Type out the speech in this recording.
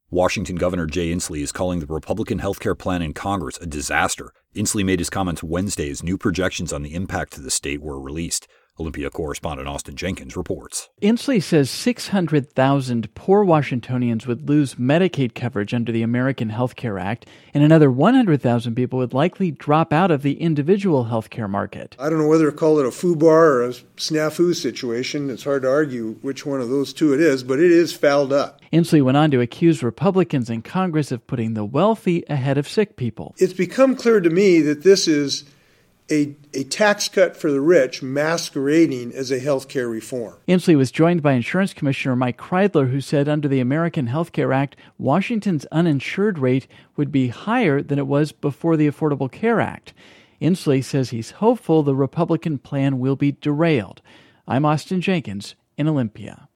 Washington Governor Jay Inslee is calling the Republican healthcare plan in Congress a disaster. Inslee made his comments Wednesday as new projections on the impact to the state were released. Olympia correspondent Austin Jenkins reports. Inslee says 600,000 poor Washingtonians would lose Medicaid coverage under the American Health Care Act, and another 100,000 people would likely drop out of the individual health care market. I don't know whether to call it a FUBAR or a snafu situation. It's hard to argue which one of those two it is, but it is fouled up. Inslee went on to accuse Republicans in Congress of putting the wealthy ahead of sick people. It's become clear to me that this is a tax cut for the rich masquerading as a health care reform. Inslee was joined by Insurance Commissioner Mike Kreidler, who said under the American Health Care Act, Washington's uninsured rate would be higher than it was before the Affordable Care Act. Inslee says he's hopeful the Republican plan will be derailed. I'm Austin Jenkins in Olympia.